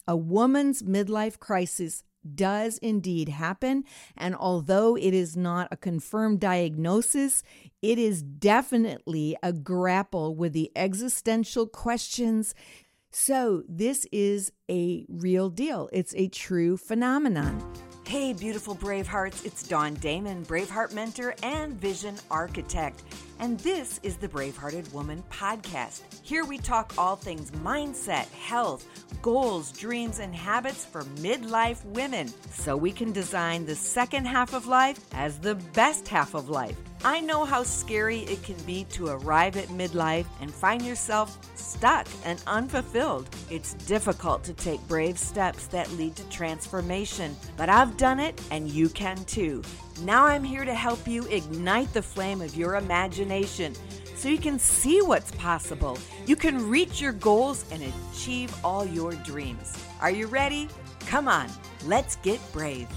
A woman's midlife crisis does indeed happen, and although it is not a confirmed diagnosis, it is definitely a grapple with the existential questions. So this is a real deal. It's a true phenomenon. Hey, beautiful Bravehearts, it's Dawn Damon, Braveheart mentor and vision architect. And this is the Bravehearted Woman podcast. Here we talk all things mindset, health, goals, dreams, and habits for midlife women so we can design the second half of life as the best half of life. I know how scary it can be to arrive at midlife and find yourself stuck and unfulfilled. It's difficult to take brave steps that lead to transformation, but I've done it and you can too. Now I'm here to help you ignite the flame of your imagination so you can see what's possible. You can reach your goals and achieve all your dreams. Are you ready? Come on, let's get brave.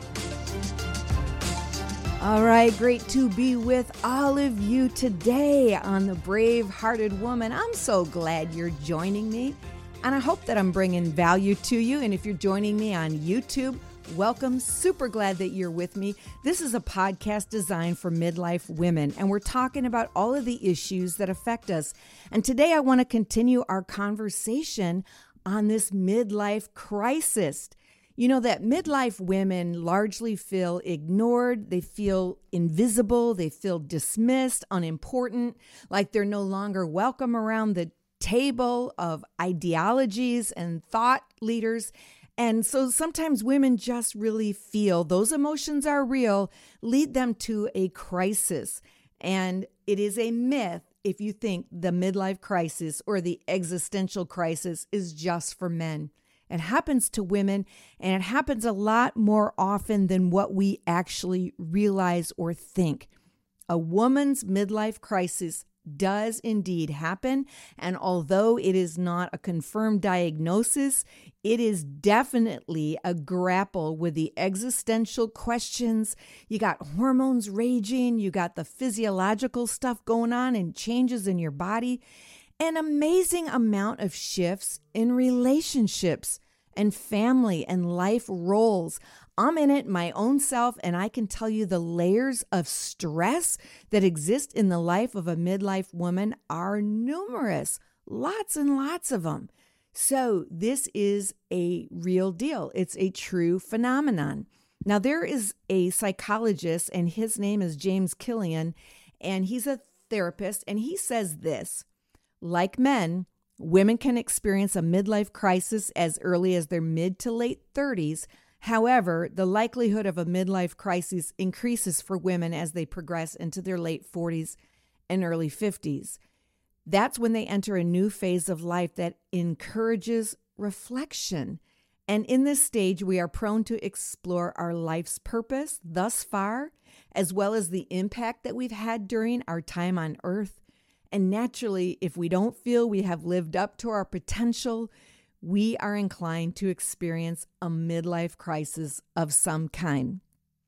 All right, great to be with all of you today on the Brave-Hearted Woman. I'm so glad you're joining me, and I hope that I'm bringing value to you. And if you're joining me on YouTube, welcome. Super glad that you're with me. This is a podcast designed for midlife women, and we're talking about all of the issues that affect us. And today I want to continue our conversation on this midlife crisis. You know that midlife women largely feel ignored, they feel invisible, they feel dismissed, unimportant, like they're no longer welcome around the table of ideologies and thought leaders. And so sometimes women just really feel those emotions are real, lead them to a crisis. And it is a myth if you think the midlife crisis or the existential crisis is just for men. It happens to women, and it happens a lot more often than what we actually realize or think. A woman's midlife crisis does indeed happen, and although it is not a confirmed diagnosis, it is definitely a grapple with the existential questions. You got hormones raging, you got the physiological stuff going on and changes in your body, an amazing amount of shifts in relationships and family and life roles. I'm in it my own self, and I can tell you the layers of stress that exist in the life of a midlife woman are numerous, lots and lots of them. So this is a real deal. It's a true phenomenon. Now, there is a psychologist, and his name is James Killian, and he's a therapist, and he says this: like men, women can experience a midlife crisis as early as their mid to late 30s. However, the likelihood of a midlife crisis increases for women as they progress into their late 40s and early 50s. That's when they enter a new phase of life that encourages reflection. And in this stage, we are prone to explore our life's purpose thus far, as well as the impact that we've had during our time on earth. And naturally, if we don't feel we have lived up to our potential, we are inclined to experience a midlife crisis of some kind.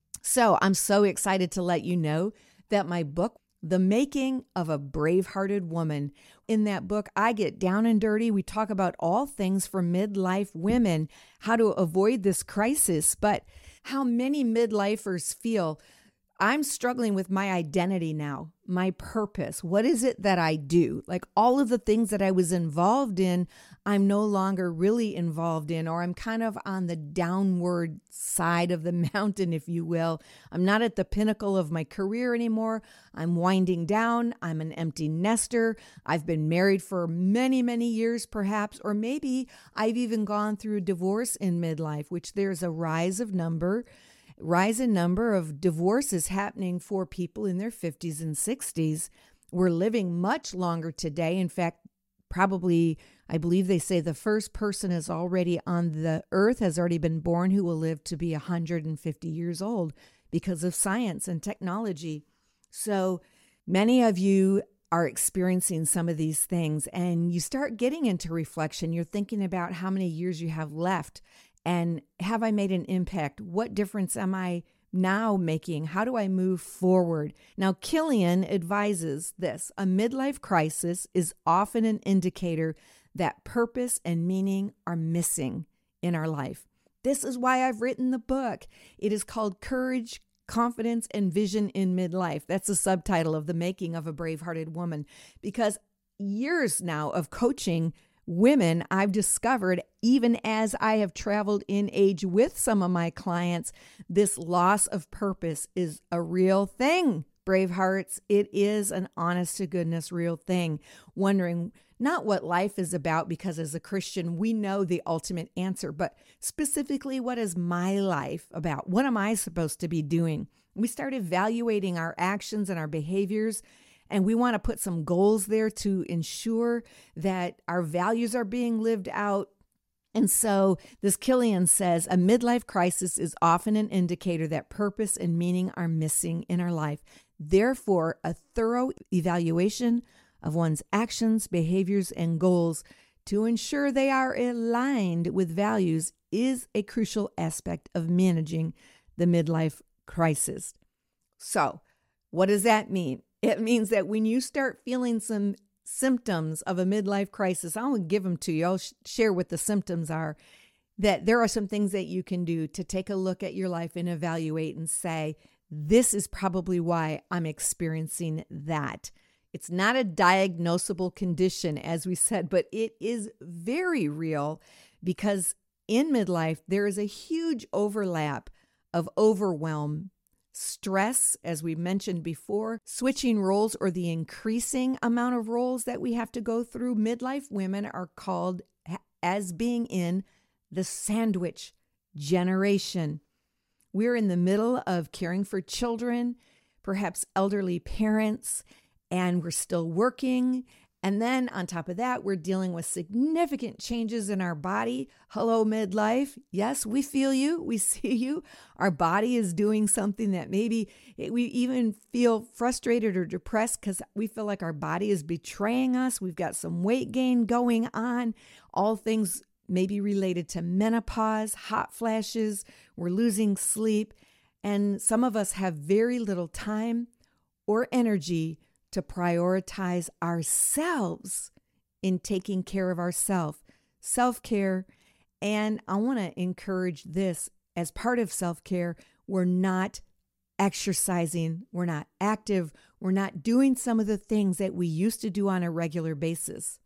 So I'm so excited to let you know that my book, The Making of a Bravehearted Woman, in that book, I get down and dirty. We talk about all things for midlife women, how to avoid this crisis, but how many midlifers feel, I'm struggling with my identity now, my purpose. What is it that I do? Like all of the things that I was involved in, I'm no longer really involved in, or I'm kind of on the downward side of the mountain, if you will. I'm not at the pinnacle of my career anymore. I'm winding down. I'm an empty nester. I've been married for many, many years, perhaps, or maybe I've even gone through divorce in midlife, which there's a rise in number of divorces happening for people in their 50s and 60s. We're living much longer today. In fact, probably, I believe they say the first person is already on the earth, has already been born, who will live to be 150 years old because of science and technology. So many of you are experiencing some of these things, and you start getting into reflection. You're thinking about how many years you have left. And have I made an impact? What difference am I now making? How do I move forward? Now, Killian advises this: a midlife crisis is often an indicator that purpose and meaning are missing in our life. This is why I've written the book. It is called Courage, Confidence, and Vision in Midlife. That's the subtitle of The Making of a Brave-Hearted Woman. Because years now of coaching women, I've discovered, even as I have traveled in age with some of my clients, this loss of purpose is a real thing. Brave hearts, it is an honest to goodness real thing. Wondering not what life is about, because as a Christian, we know the ultimate answer, but specifically, what is my life about? What am I supposed to be doing? We start evaluating our actions and our behaviors, and we want to put some goals there to ensure that our values are being lived out. And so this Killian says, a midlife crisis is often an indicator that purpose and meaning are missing in our life. Therefore, a thorough evaluation of one's actions, behaviors, and goals to ensure they are aligned with values is a crucial aspect of managing the midlife crisis. So, what does that mean? It means that when you start feeling some symptoms of a midlife crisis, I'll give them to you. I'll share what the symptoms are. That there are some things that you can do to take a look at your life and evaluate and say, this is probably why I'm experiencing that. It's not a diagnosable condition, as we said, but it is very real, because in midlife, there is a huge overlap of overwhelm, stress, as we mentioned before, switching roles, or the increasing amount of roles that we have to go through. Midlife women are called as being in the sandwich generation. We're in the middle of caring for children, perhaps elderly parents, and we're still working. And then on top of that, we're dealing with significant changes in our body. Hello, midlife. Yes, we feel you. We see you. Our body is doing something that maybe we even feel frustrated or depressed because we feel like our body is betraying us. We've got some weight gain going on, all things maybe related to menopause, hot flashes. We're losing sleep. And some of us have very little time or energy to prioritize ourselves in taking care of ourselves, self-care. And I want to encourage this as part of self-care. We're not exercising, we're not active, we're not doing some of the things that we used to do on a regular basis.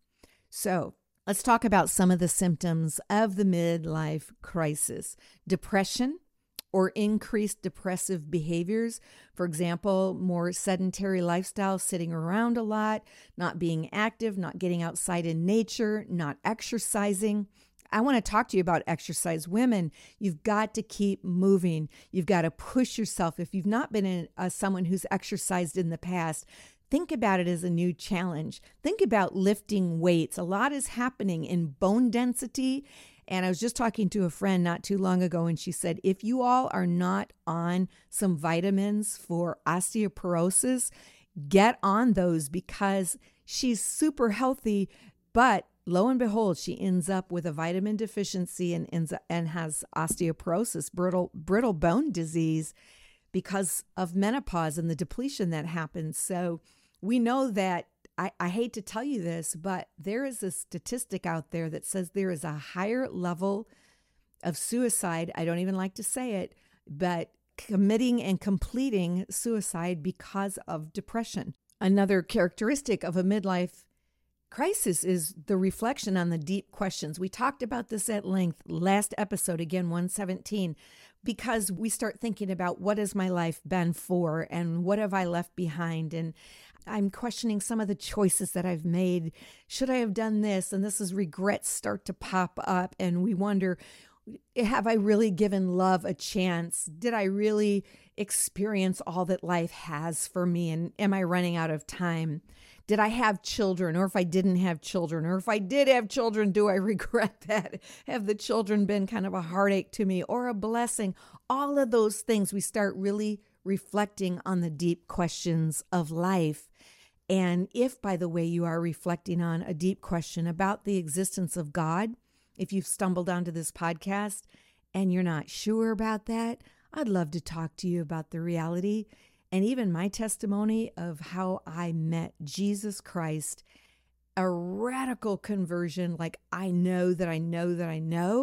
So let's talk about some of the symptoms of the midlife crisis. Depression, or increased depressive behaviors. For example, more sedentary lifestyle, sitting around a lot, not being active, not getting outside in nature, not exercising. I want to talk to you about exercise. Women, you've got to keep moving. You've got to push yourself. If you've not been someone who's exercised in the past, think about it as a new challenge. Think about lifting weights. A lot is happening in bone density. And I was just talking to a friend not too long ago, and she said, if you all are not on some vitamins for osteoporosis, get on those, because she's super healthy, but lo and behold, she ends up with a vitamin deficiency and has osteoporosis, brittle bone disease, because of menopause and the depletion that happens. So we know that, I hate to tell you this, but there is a statistic out there that says there is a higher level of suicide. I don't even like to say it, but committing and completing suicide because of depression. Another characteristic of a midlife crisis is the reflection on the deep questions. We talked about this at length last episode, again, 117, because we start thinking about, what has my life been for, and what have I left behind? And I'm questioning some of the choices that I've made. Should I have done this? And this is regrets start to pop up, and we wonder, have I really given love a chance? Did I really experience all that life has for me? And am I running out of time? Did I have children? Or if I didn't have children, or if I did have children, do I regret that? Have the children been kind of a heartache to me or a blessing? All of those things, we start really reflecting on the deep questions of life. And if, by the way, you are reflecting on a deep question about the existence of God, if you've stumbled onto this podcast and you're not sure about that, I'd love to talk to you about the reality and even my testimony of how I met Jesus Christ, a radical conversion. Like, I know that I know that I know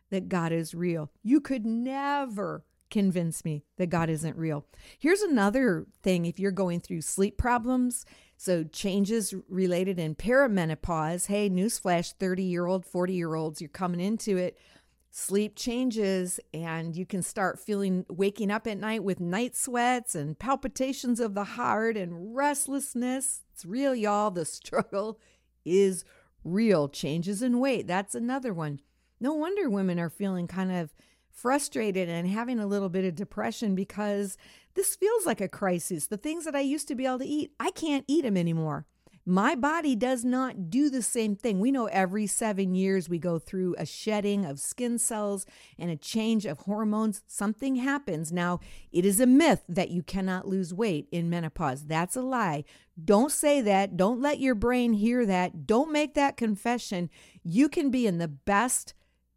that God is real. You could never convince me that God isn't real. Here's another thing if you're going through sleep problems, so changes related in perimenopause. Hey, newsflash, 30-year-old, 40-year-olds, you're coming into it. Sleep changes and you can start waking up at night with night sweats and palpitations of the heart and restlessness. It's real, y'all. The struggle is real. Changes in weight. That's another one. No wonder women are feeling kind of frustrated and having a little bit of depression because this feels like a crisis. The things that I used to be able to eat, I can't eat them anymore. My body does not do the same thing. We know every 7 years we go through a shedding of skin cells and a change of hormones. Something happens. Now, it is a myth that you cannot lose weight in menopause. That's a lie. Don't say that. Don't let your brain hear that. Don't make that confession. You can be in the best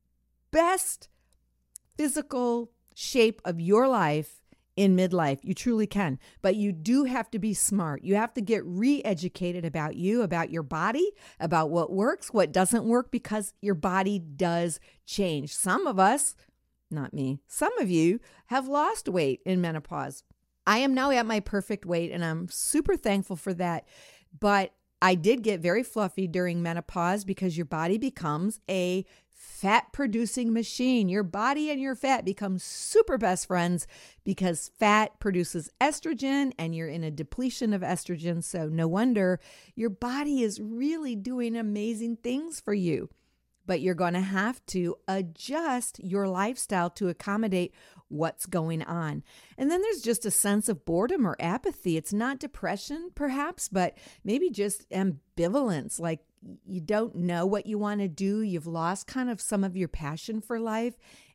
physical shape of your life in midlife. You truly can. But you do have to be smart. You have to get re-educated about you, about your body, about what works, what doesn't work, because your body does change. Some of us, not me, some of you have lost weight in menopause. I am now at my perfect weight and I'm super thankful for that. But I did get very fluffy during menopause because your body becomes a fat-producing machine. Your body and your fat become super best friends because fat produces estrogen and you're in a depletion of estrogen. So no wonder your body is really doing amazing things for you. But you're going to have to adjust your lifestyle to accommodate what's going on. And then there's just a sense of boredom or apathy. It's not depression, perhaps, but maybe just ambivalence, like you don't know what you want to do. You've lost kind of some of your passion for life.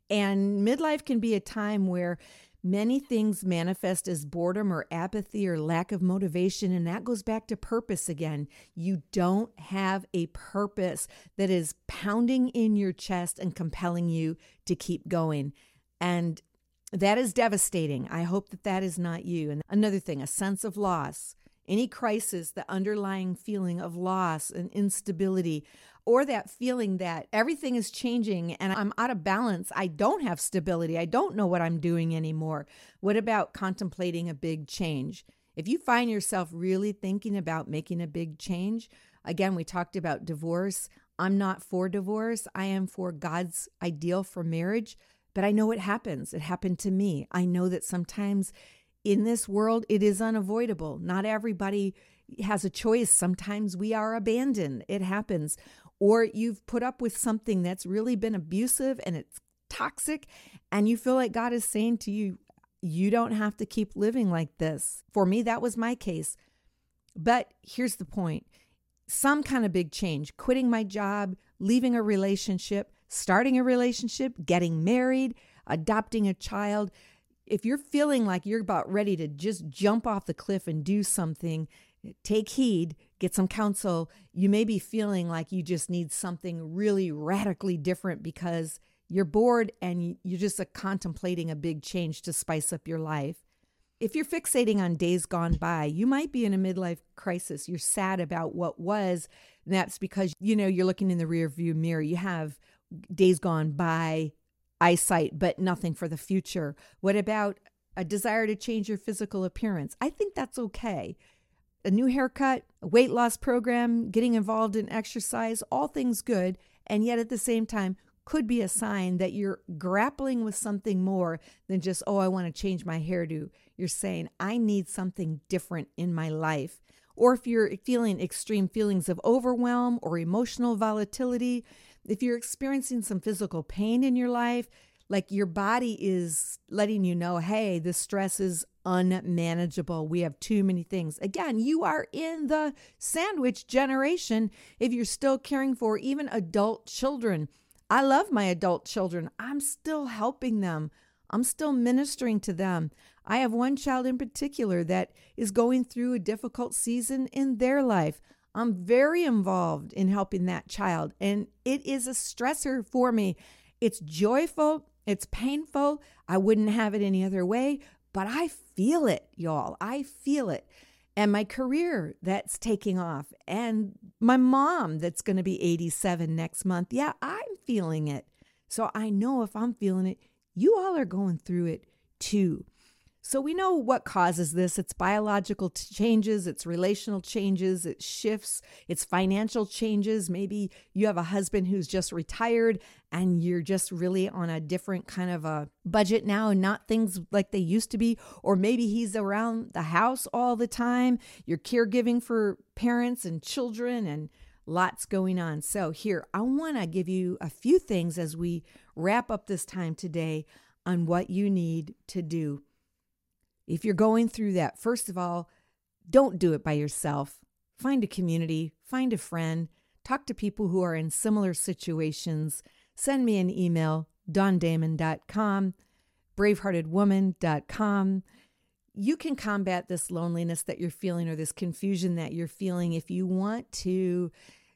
And midlife can be a time where many things manifest as boredom or apathy or lack of motivation. And that goes back to purpose again. You don't have a purpose that is pounding in your chest and compelling you to keep going. And that is devastating. I hope that that is not you. And another thing, a sense of loss. Any crisis, the underlying feeling of loss and instability, or that feeling that everything is changing and I'm out of balance. I don't have stability. I don't know what I'm doing anymore. What about contemplating a big change? If you find yourself really thinking about making a big change, again, we talked about divorce. I'm not for divorce. I am for God's ideal for marriage, but I know it happens. It happened to me. I know that sometimes in this world, it is unavoidable. Not everybody has a choice. Sometimes we are abandoned. It happens. Or you've put up with something that's really been abusive and it's toxic, and you feel like God is saying to you, you don't have to keep living like this. For me, that was my case. But here's the point. Some kind of big change, quitting my job, leaving a relationship, starting a relationship, getting married, adopting a child. If you're feeling like you're about ready to just jump off the cliff and do something, take heed, get some counsel. You may be feeling like you just need something really radically different because you're bored and you're just contemplating a big change to spice up your life. If you're fixating on days gone by, you might be in a midlife crisis. You're sad about what was. And that's because, you're looking in the rearview mirror. You have days gone by eyesight, but nothing for the future. What about a desire to change your physical appearance? I think that's okay. A new haircut, a weight loss program, getting involved in exercise, all things good. And yet at the same time, could be a sign that you're grappling with something more than just, I want to change my hairdo. You're saying, I need something different in my life. Or if you're feeling extreme feelings of overwhelm or emotional volatility, if you're experiencing some physical pain in your life, like your body is letting you know, hey, this stress is unmanageable. We have too many things. Again, you are in the sandwich generation if you're still caring for even adult children. I love my adult children. I'm still helping them. I'm still ministering to them. I have one child in particular that is going through a difficult season in their life. I'm very involved in helping that child, and it is a stressor for me. It's joyful. It's painful. I wouldn't have it any other way, but I feel it, y'all. I feel it. And my career that's taking off, and my mom that's going to be 87 next month. Yeah, I'm feeling it. So I know if I'm feeling it, you all are going through it too. So we know what causes this. It's biological changes, it's relational changes, it's shifts, it's financial changes. Maybe you have a husband who's just retired and you're just really on a different kind of a budget now and not things like they used to be. Or maybe he's around the house all the time. You're caregiving for parents and children and lots going on. So here, I want to give you a few things as we wrap up this time today on what you need to do. If you're going through that, first of all, don't do it by yourself. Find a community, find a friend, talk to people who are in similar situations. Send me an email, dawndamon.com, braveheartedwoman.com. You can combat this loneliness that you're feeling or this confusion that you're feeling if you want to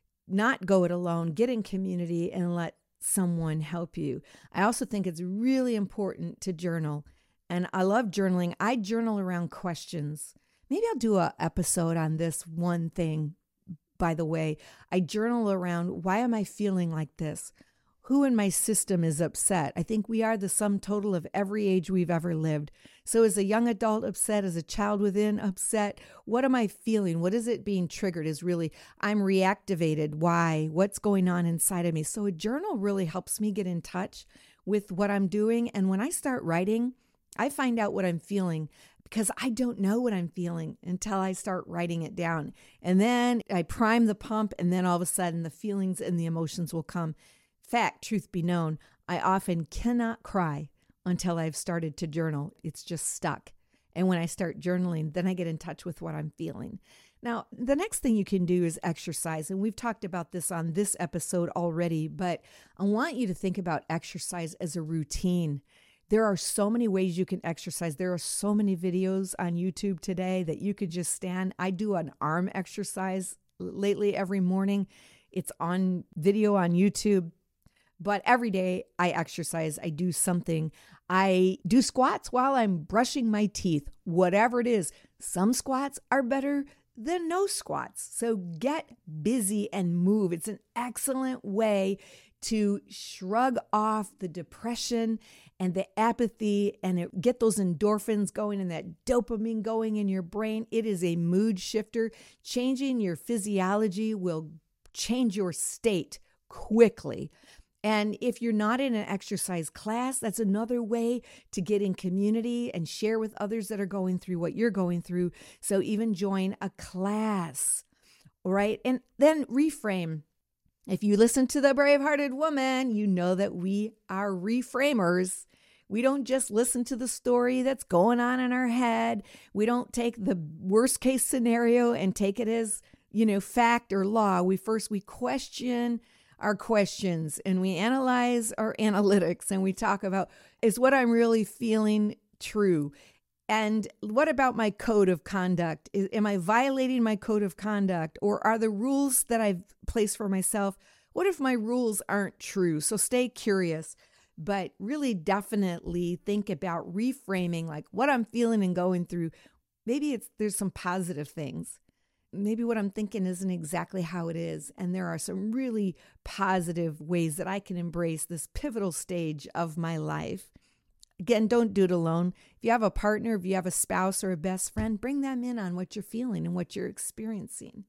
not go it alone, get in community and let someone help you. I also think it's really important to journal. And I love journaling. I journal around questions. Maybe I'll do an episode on this one thing, by the way. I journal around, why am I feeling like this? Who in my system is upset? I think we are the sum total of every age we've ever lived. So is a young adult upset? Is a child within upset? What am I feeling? What is it being triggered? Is really, I'm reactivated. Why? What's going on inside of me? So a journal really helps me get in touch with what I'm doing. And when I start writing, I find out what I'm feeling because I don't know what I'm feeling until I start writing it down. And then I prime the pump, and then all of a sudden the feelings and the emotions will come. Fact, truth be known, I often cannot cry until I've started to journal. It's just stuck. And when I start journaling, then I get in touch with what I'm feeling. Now, the next thing you can do is exercise. And we've talked about this on this episode already, but I want you to think about exercise as a routine. There are so many ways you can exercise. There are so many videos on YouTube today that you could just stand. I do an arm exercise lately every morning. It's on video on YouTube. But every day I exercise. I do something. I do squats while I'm brushing my teeth, whatever it is. Some squats are better than no squats. So get busy and move. It's an excellent way to shrug off the depression and the apathy and get those endorphins going and that dopamine going in your brain. It is a mood shifter. Changing your physiology will change your state quickly. And if you're not in an exercise class, that's another way to get in community and share with others that are going through what you're going through. So even join a class, right? And then reframe. If you listen to the Bravehearted Woman, you know that we are reframers. We don't just listen to the story that's going on in our head. We don't take the worst case scenario and take it as, fact or law. We question our questions and we analyze our analytics and we talk about, is what I'm really feeling true? And what about my code of conduct? Am I violating my code of conduct? Or are the rules that I've placed for myself, what if my rules aren't true? So stay curious, but really definitely think about reframing like what I'm feeling and going through. Maybe there's some positive things. Maybe what I'm thinking isn't exactly how it is. And there are some really positive ways that I can embrace this pivotal stage of my life. Again, don't do it alone. If you have a partner, if you have a spouse or a best friend, bring them in on what you're feeling and what you're experiencing.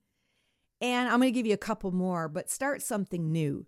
And I'm going to give you a couple more, but start something new.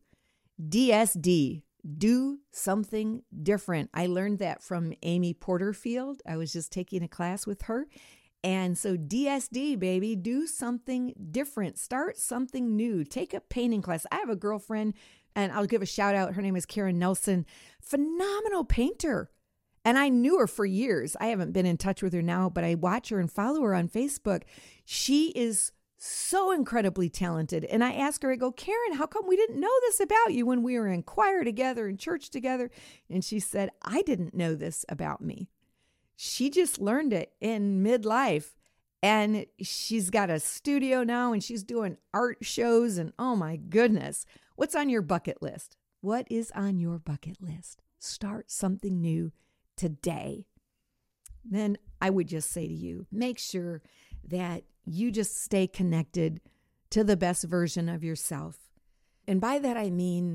DSD, do something different. I learned that from Amy Porterfield. I was just taking a class with her. And so DSD, baby, do something different. Start something new. Take a painting class. I have a girlfriend, and I'll give a shout out. Her name is Karen Nelson. Phenomenal painter. And I knew her for years. I haven't been in touch with her now, but I watch her and follow her on Facebook. She is so incredibly talented. And I asked her, I go, Karen, how come we didn't know this about you when we were in choir together and church together? And she said, I didn't know this about me. She just learned it in midlife. And she's got a studio now and she's doing art shows. And oh my goodness, what's on your bucket list? What is on your bucket list? Start something new today. Then I would just say to you, make sure that you just stay connected to the best version of yourself. And by that, I mean,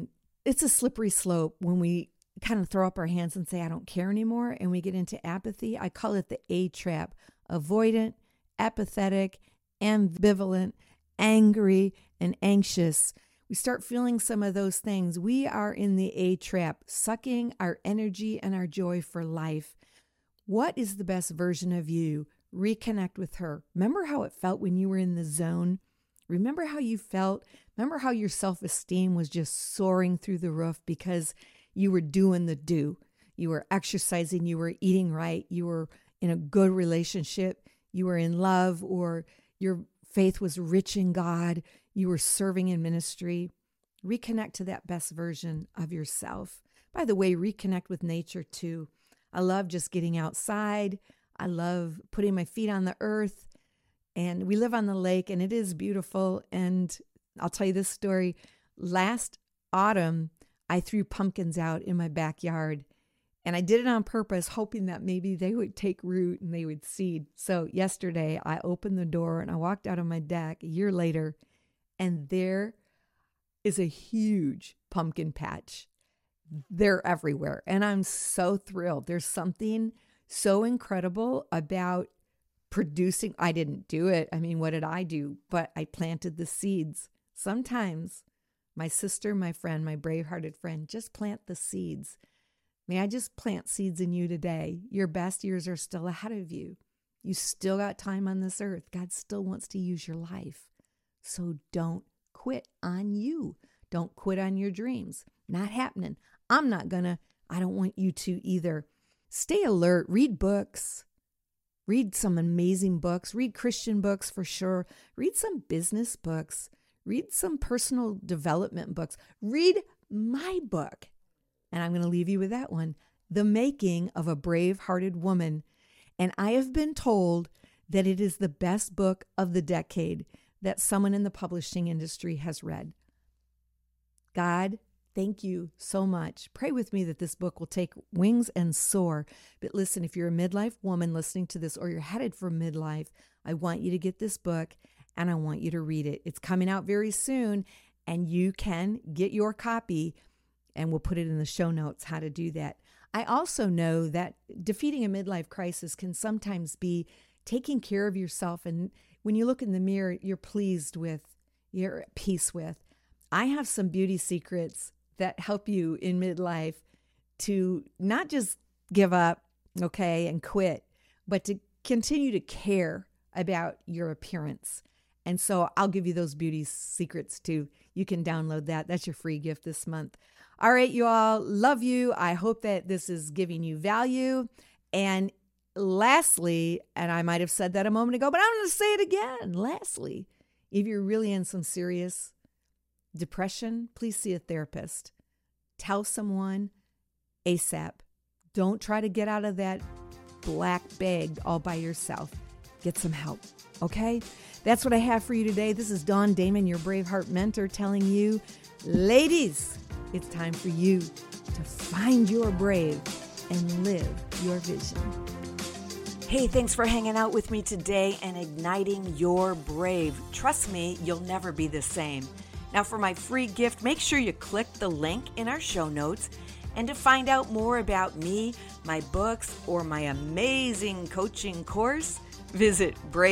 it's a slippery slope when we kind of throw up our hands and say, I don't care anymore, and we get into apathy. I call it the A trap: avoidant, apathetic, ambivalent, angry, and anxious. We start feeling some of those things. We are in the A trap, sucking our energy and our joy for life. What is the best version of you? Reconnect with her. Remember how it felt when you were in the zone? Remember how you felt? Remember how your self-esteem was just soaring through the roof because you were doing the do. You were exercising, you were eating right, you were in a good relationship, you were in love, or your faith was rich in God, you were serving in ministry. Reconnect to that best version of yourself. By the way, reconnect with nature too. I love just getting outside. I love putting my feet on the earth. And we live on the lake, and it is beautiful. And I'll tell you this story. Last autumn, I threw pumpkins out in my backyard. And I did it on purpose, hoping that maybe they would take root and they would seed. So yesterday, I opened the door and I walked out on my deck a year later, and there is a huge pumpkin patch. They're everywhere. And I'm so thrilled. There's something so incredible about producing. I didn't do it. I mean, what did I do? But I planted the seeds. Sometimes my sister, my friend, my brave-hearted friend, just plant the seeds. May I just plant seeds in you today? Your best years are still ahead of you. You still got time on this earth. God still wants to use your life. So don't quit on you. Don't quit on your dreams. Not happening. I don't want you to either. Stay alert. Read books. Read some amazing books. Read Christian books for sure. Read some business books. Read some personal development books. Read my book. And I'm going to leave you with that one, The Making of a Brave-Hearted Woman. And I have been told that it is the best book of the decade that someone in the publishing industry has read. God, thank you so much. Pray with me that this book will take wings and soar. But listen, if you're a midlife woman listening to this, or you're headed for midlife, I want you to get this book and I want you to read it. It's coming out very soon, and you can get your copy, and we'll put it in the show notes how to do that. I also know that defeating a midlife crisis can sometimes be taking care of yourself. And when you look in the mirror, you're pleased with, you're at peace with. I have some beauty secrets that help you in midlife to not just give up, okay, and quit, but to continue to care about your appearance. And so I'll give you those beauty secrets too. You can download that. That's your free gift this month. All right, you all, love you. I hope that this is giving you value. And lastly, and I might have said that a moment ago, but I'm going to say it again. Lastly, if you're really in some serious depression, please see a therapist. Tell someone ASAP. Don't try to get out of that black bag all by yourself. Get some help, okay? That's what I have for you today. This is Dawn Damon, your Braveheart mentor, telling you, ladies, it's time for you to find your brave and live your vision. Hey, thanks for hanging out with me today and igniting your brave. Trust me, you'll never be the same. Now, for my free gift, make sure you click the link in our show notes. And to find out more about me, my books, or my amazing coaching course, visit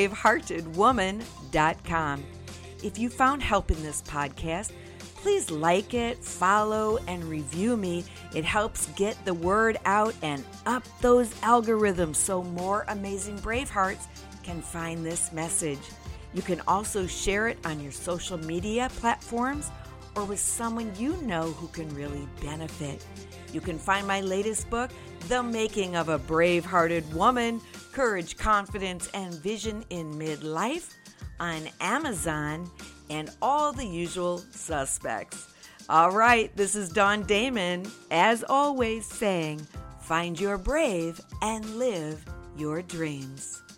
braveheartedwoman.com. If you found help in this podcast, please like it, follow, and review me. It helps get the word out and up those algorithms so more amazing Bravehearts can find this message. You can also share it on your social media platforms or with someone you know who can really benefit. You can find my latest book, The Making of a Brave-Hearted Woman, Courage, Confidence, and Vision in Midlife, on Amazon and all the usual suspects. All right, this is Dawn Damon, as always, saying, find your brave and live your dreams.